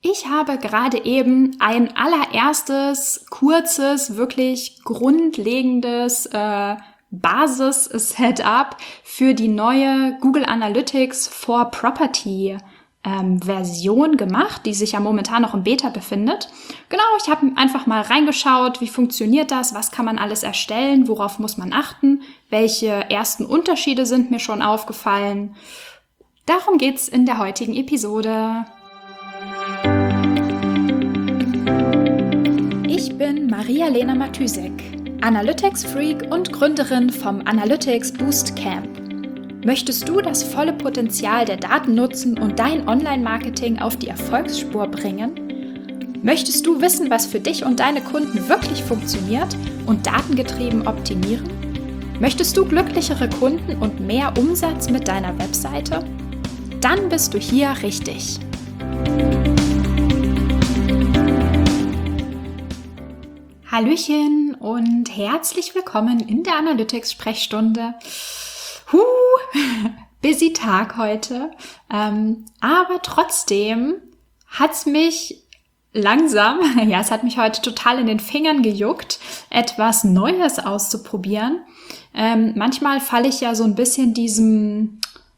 Ich habe gerade eben ein allererstes, kurzes, wirklich grundlegendes Basis-Setup für die neue Google Analytics for Property Version gemacht, die sich ja momentan noch im Beta befindet. Genau, ich habe einfach mal reingeschaut, wie funktioniert das, was kann man alles erstellen, worauf muss man achten, welche ersten Unterschiede sind mir schon aufgefallen. Darum geht's in der heutigen Episode. Ich bin Maria-Lena Matysek, Analytics-Freak und Gründerin vom Analytics Boost Camp. Möchtest du das volle Potenzial der Daten nutzen und dein Online-Marketing auf die Erfolgsspur bringen? Möchtest du wissen, was für dich und deine Kunden wirklich funktioniert und datengetrieben optimieren? Möchtest du glücklichere Kunden und mehr Umsatz mit deiner Webseite? Dann bist du hier richtig. Hallöchen und herzlich willkommen in der Analytics-Sprechstunde. Busy Tag heute, aber trotzdem hat's mich langsam, es hat mich heute total in den Fingern gejuckt, etwas Neues auszuprobieren. Manchmal falle ich ja so ein bisschen diesem,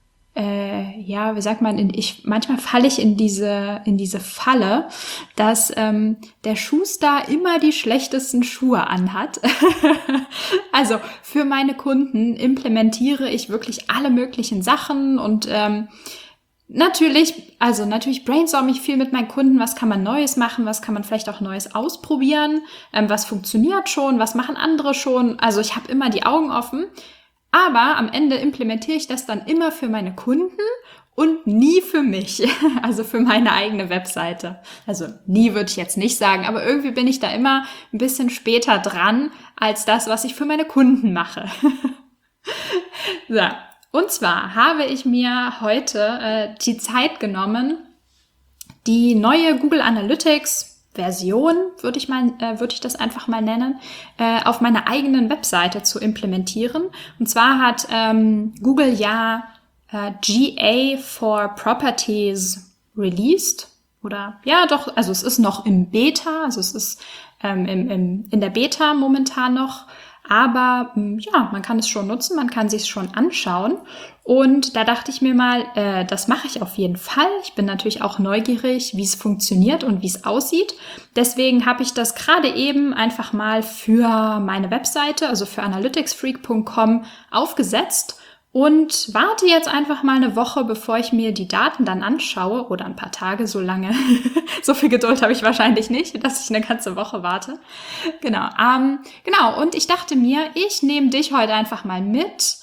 manchmal falle ich in diese Falle, dass der Schuster immer die schlechtesten Schuhe anhat. Also für meine Kunden implementiere ich wirklich alle möglichen Sachen und natürlich brainstorme ich viel mit meinen Kunden, was kann man Neues machen, was kann man vielleicht auch Neues ausprobieren, was funktioniert schon, was machen andere schon. Also ich habe immer die Augen offen. Aber am Ende implementiere ich das dann immer für meine Kunden und nie für mich, also für meine eigene Webseite. Also nie würde ich jetzt nicht sagen, aber irgendwie bin ich da immer ein bisschen später dran als das, was ich für meine Kunden mache. So, und zwar habe ich mir heute die Zeit genommen, die neue Google Analytics Version, würde ich das einfach mal nennen, auf meiner eigenen Webseite zu implementieren. Und zwar hat Google ja GA for Properties released. Also es ist noch im Beta, also es ist in der Beta momentan noch. Aber man kann es schon nutzen, man kann sich es schon anschauen. Und da dachte ich mir mal, das mache ich auf jeden Fall. Ich bin natürlich auch neugierig, wie es funktioniert und wie es aussieht. Deswegen habe ich das gerade eben einfach mal für meine Webseite, also für analyticsfreak.com aufgesetzt. Und warte jetzt einfach mal eine Woche, bevor ich mir die Daten dann anschaue, oder ein paar Tage, so lange. So viel Geduld habe ich wahrscheinlich nicht, dass ich eine ganze Woche warte. Genau, und ich dachte mir, ich nehme dich heute einfach mal mit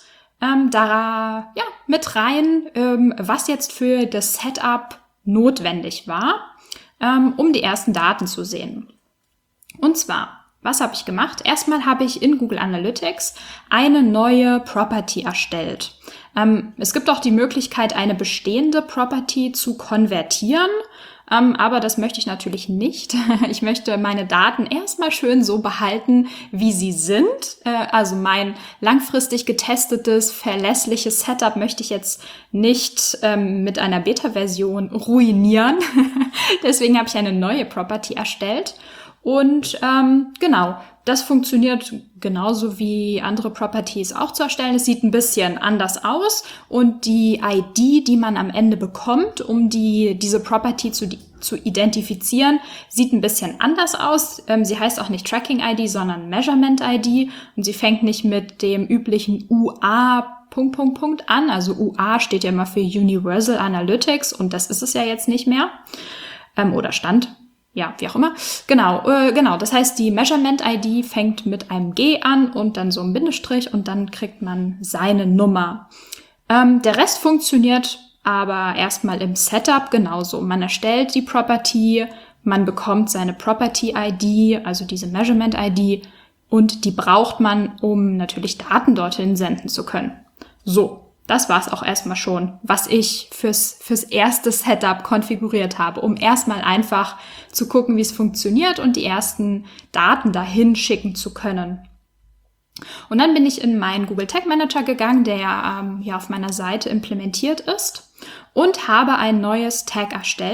rein, was jetzt für das Setup notwendig war, um die ersten Daten zu sehen. Und zwar, was habe ich gemacht? Erstmal habe ich in Google Analytics eine neue Property erstellt. Es gibt auch die Möglichkeit, eine bestehende Property zu konvertieren, aber das möchte ich natürlich nicht. Ich möchte meine Daten erstmal schön so behalten, wie sie sind. Also mein langfristig getestetes, verlässliches Setup möchte ich jetzt nicht mit einer Beta-Version ruinieren. Deswegen habe ich eine neue Property erstellt. Und das funktioniert genauso wie andere Properties auch zu erstellen. Es sieht ein bisschen anders aus und die ID, die man am Ende bekommt, um diese Property zu identifizieren, sieht ein bisschen anders aus. Sie heißt auch nicht Tracking-ID, sondern Measurement-ID und sie fängt nicht mit dem üblichen UA an. Also UA steht ja immer für Universal Analytics und das ist es ja jetzt nicht mehr. Oder stand. Ja, wie auch immer. Genau. Das heißt, die Measurement-ID fängt mit einem G an und dann so einem Bindestrich und dann kriegt man seine Nummer. Der Rest funktioniert aber erstmal im Setup genauso. Man erstellt die Property, man bekommt seine Property-ID, also diese Measurement-ID und die braucht man, um natürlich Daten dorthin senden zu können. So. Das war es auch erstmal schon, was ich fürs erste Setup konfiguriert habe, um erstmal einfach zu gucken, wie es funktioniert und die ersten Daten dahin schicken zu können. Und dann bin ich in meinen Google Tag Manager gegangen, der ja auf meiner Seite implementiert ist und habe ein neues Tag erstellt.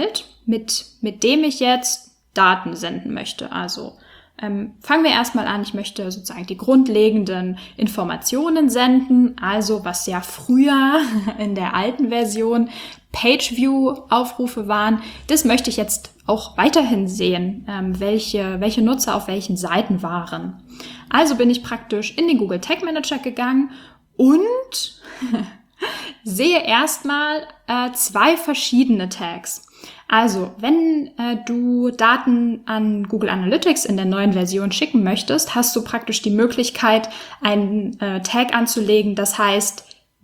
mit dem ich jetzt Daten senden möchte. Also fangen wir erstmal an. Ich möchte sozusagen die grundlegenden Informationen senden, also was ja früher in der alten Version Page-View-Aufrufe waren. Das möchte ich jetzt auch weiterhin sehen, welche Nutzer auf welchen Seiten waren. Also bin ich praktisch in den Google Tag Manager gegangen und sehe erstmal 2 verschiedene Tags. Also, wenn du Daten an Google Analytics in der neuen Version schicken möchtest, hast du praktisch die Möglichkeit, einen Tag anzulegen, das heißt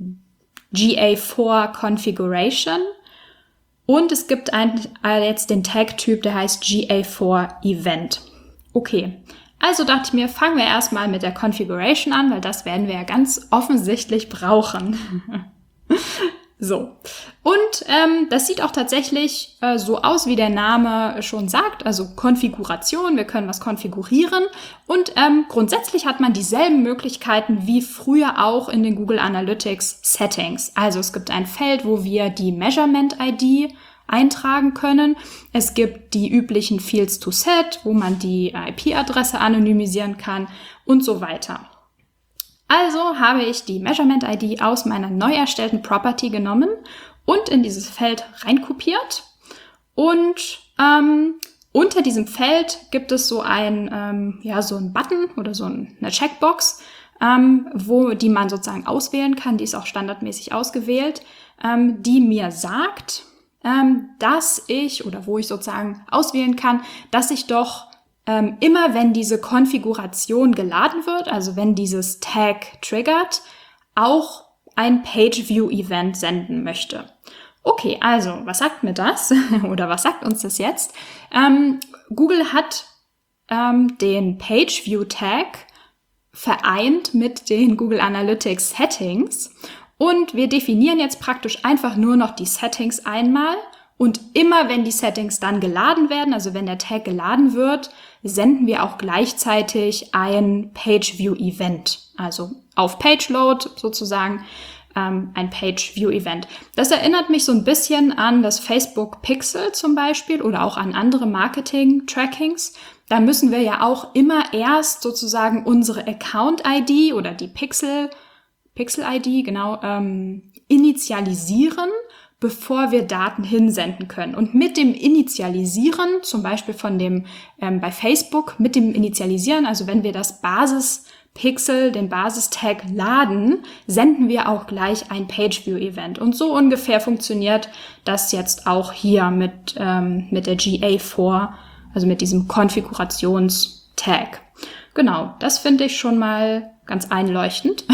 GA4 Configuration. Und es gibt jetzt den Tag-Typ, der heißt GA4 Event. Okay, also dachte ich mir, fangen wir erstmal mit der Configuration an, weil das werden wir ja ganz offensichtlich brauchen. So, und das sieht auch tatsächlich so aus, wie der Name schon sagt, also Konfiguration, wir können was konfigurieren und grundsätzlich hat man dieselben Möglichkeiten wie früher auch in den Google Analytics Settings. Also es gibt ein Feld, wo wir die Measurement-ID eintragen können. Es gibt die üblichen Fields to Set, wo man die IP-Adresse anonymisieren kann und so weiter. Also habe ich die Measurement-ID aus meiner neu erstellten Property genommen und in dieses Feld reinkopiert. Und unter diesem Feld gibt es so ein Button oder so eine Checkbox, die man sozusagen auswählen kann. Die ist auch standardmäßig ausgewählt, die mir sagt, wo ich sozusagen auswählen kann, dass ich doch immer wenn diese Konfiguration geladen wird, also wenn dieses Tag triggert, auch ein Page-View-Event senden möchte. Okay, also was sagt mir das? Oder was sagt uns das jetzt? Google hat den Page-View-Tag vereint mit den Google Analytics Settings und wir definieren jetzt praktisch einfach nur noch die Settings einmal. Und immer wenn die Settings dann geladen werden, also wenn der Tag geladen wird, senden wir auch gleichzeitig ein Page-View-Event. Also auf Page-Load sozusagen ein Page-View-Event. Das erinnert mich so ein bisschen an das Facebook Pixel zum Beispiel oder auch an andere Marketing-Trackings. Da müssen wir ja auch immer erst sozusagen unsere Account-ID oder die Pixel-ID, genau, initialisieren, bevor wir Daten hinsenden können. Und mit dem Initialisieren, zum Beispiel bei Facebook, mit dem Initialisieren, also wenn wir das Basispixel, den Basistag laden, senden wir auch gleich ein Page-View-Event. Und so ungefähr funktioniert das jetzt auch hier mit der GA4, also mit diesem Konfigurationstag. Genau, das finde ich schon mal ganz einleuchtend.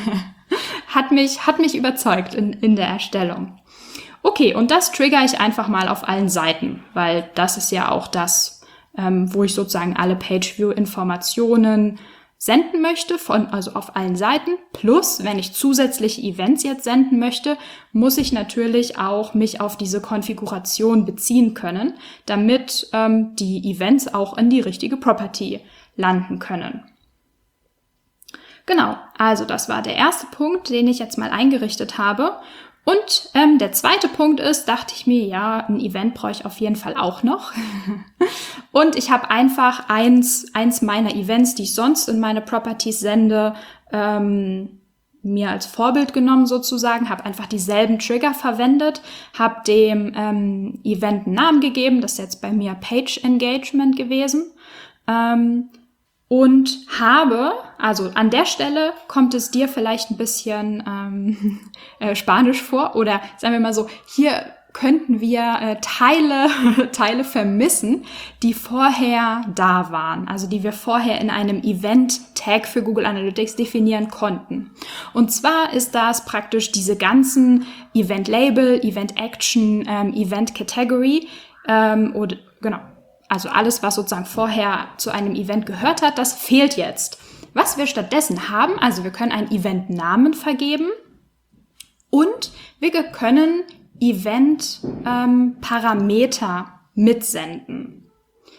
Hat mich überzeugt in der Erstellung. Okay, und das triggere ich einfach mal auf allen Seiten, weil das ist ja auch das, wo ich sozusagen alle Page-View-Informationen senden möchte, also auf allen Seiten. Plus, wenn ich zusätzliche Events jetzt senden möchte, muss ich natürlich auch mich auf diese Konfiguration beziehen können, damit die Events auch in die richtige Property landen können. Genau, also das war der erste Punkt, den ich jetzt mal eingerichtet habe. Und der zweite Punkt ist, dachte ich mir, ja, ein Event brauche ich auf jeden Fall auch noch. Und ich habe einfach eins meiner Events, die ich sonst in meine Properties sende, mir als Vorbild genommen sozusagen, habe einfach dieselben Trigger verwendet, habe dem Event einen Namen gegeben, das ist jetzt bei mir Page Engagement gewesen. Und also an der Stelle kommt es dir vielleicht ein bisschen Spanisch vor oder sagen wir mal so, hier könnten wir Teile vermissen, die vorher da waren, also die wir vorher in einem Event-Tag für Google Analytics definieren konnten. Und zwar ist das praktisch diese ganzen Event-Label, Event-Action, Event-Category also alles, was sozusagen vorher zu einem Event gehört hat, das fehlt jetzt. Was wir stattdessen haben, also wir können einen Event-Namen vergeben und wir können Event-Parameter mitsenden.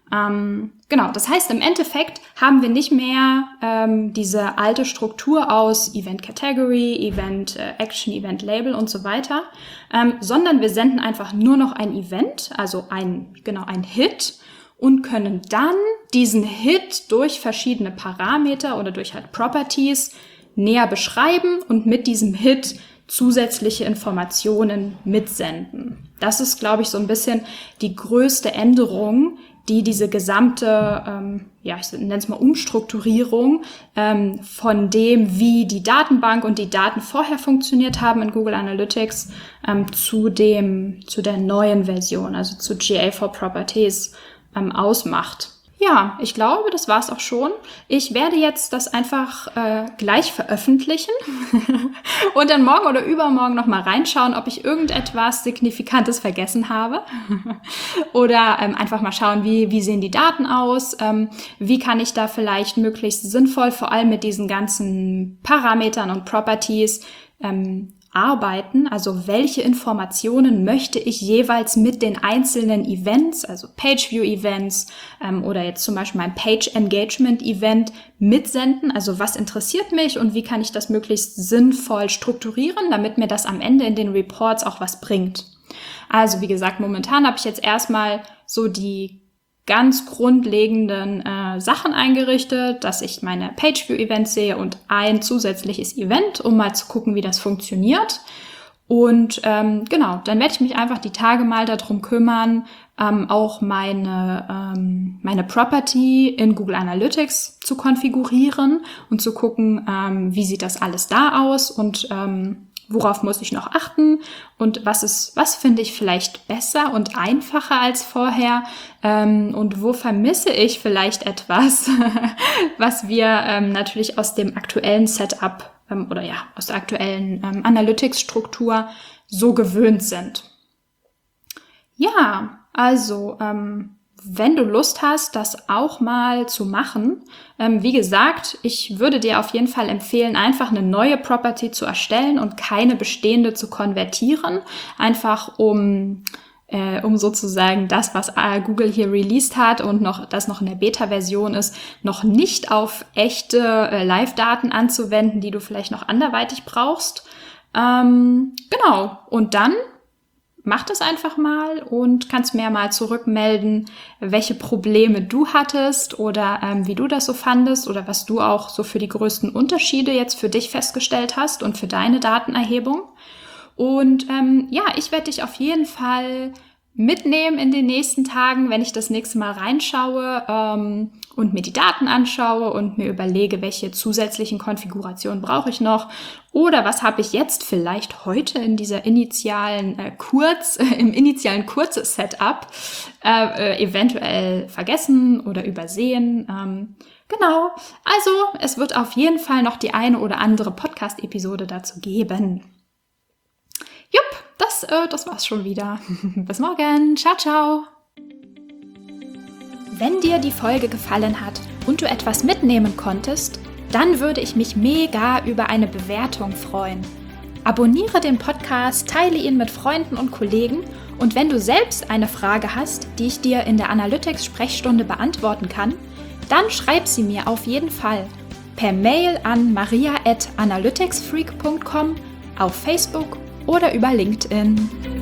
Genau, das heißt, im Endeffekt haben wir nicht mehr diese alte Struktur aus Event Category, Event Action, Event Label und so weiter, sondern wir senden einfach nur noch ein Event, also ein Hit, und können dann diesen Hit durch verschiedene Parameter oder durch halt Properties näher beschreiben und mit diesem Hit zusätzliche Informationen mitsenden. Das ist, glaube ich, so ein bisschen die größte Änderung, die diese gesamte, ich nenne es mal Umstrukturierung von dem, wie die Datenbank und die Daten vorher funktioniert haben in Google Analytics, zu der neuen Version, also zu GA4 Properties ausmacht. Ja, ich glaube, das war's auch schon. Ich werde jetzt das einfach gleich veröffentlichen und dann morgen oder übermorgen nochmal reinschauen, ob ich irgendetwas Signifikantes vergessen habe. Oder einfach mal schauen, wie sehen die Daten aus, wie kann ich da vielleicht möglichst sinnvoll, vor allem mit diesen ganzen Parametern und Properties, arbeiten, also welche Informationen möchte ich jeweils mit den einzelnen Events, also Page-View-Events oder jetzt zum Beispiel mein Page-Engagement-Event mitsenden, also was interessiert mich und wie kann ich das möglichst sinnvoll strukturieren, damit mir das am Ende in den Reports auch was bringt. Also wie gesagt, momentan habe ich jetzt erstmal so die ganz grundlegenden Sachen eingerichtet, dass ich meine Page-View-Events sehe und ein zusätzliches Event, um mal zu gucken, wie das funktioniert. Und dann werde ich mich einfach die Tage mal darum kümmern, auch meine Property in Google Analytics zu konfigurieren und zu gucken, wie sieht das alles da aus und worauf muss ich noch achten und was finde ich vielleicht besser und einfacher als vorher und wo vermisse ich vielleicht etwas, was wir natürlich aus dem aktuellen Setup aus der aktuellen Analytics-Struktur so gewöhnt sind. Ja, also wenn du Lust hast, das auch mal zu machen, wie gesagt, ich würde dir auf jeden Fall empfehlen, einfach eine neue Property zu erstellen und keine bestehende zu konvertieren, einfach um sozusagen das, was Google hier released hat und das noch in der Beta-Version ist, noch nicht auf echte Live-Daten anzuwenden, die du vielleicht noch anderweitig brauchst. Und dann mach das einfach mal und kannst mir mal zurückmelden, welche Probleme du hattest oder wie du das so fandest oder was du auch so für die größten Unterschiede jetzt für dich festgestellt hast und für deine Datenerhebung. Und ich werde dich auf jeden Fall mitnehmen in den nächsten Tagen, wenn ich das nächste Mal reinschaue und mir die Daten anschaue und mir überlege, welche zusätzlichen Konfigurationen brauche ich noch oder was habe ich jetzt vielleicht heute in dieser initialen Kurz-Setup eventuell vergessen oder übersehen. Also es wird auf jeden Fall noch die eine oder andere Podcast-Episode dazu geben. Jupp, das war's schon wieder. Bis morgen. Ciao, ciao. Wenn dir die Folge gefallen hat und du etwas mitnehmen konntest, dann würde ich mich mega über eine Bewertung freuen. Abonniere den Podcast, teile ihn mit Freunden und Kollegen und wenn du selbst eine Frage hast, die ich dir in der Analytics-Sprechstunde beantworten kann, dann schreib sie mir auf jeden Fall per Mail an maria@analyticsfreak.com, auf Facebook oder über LinkedIn.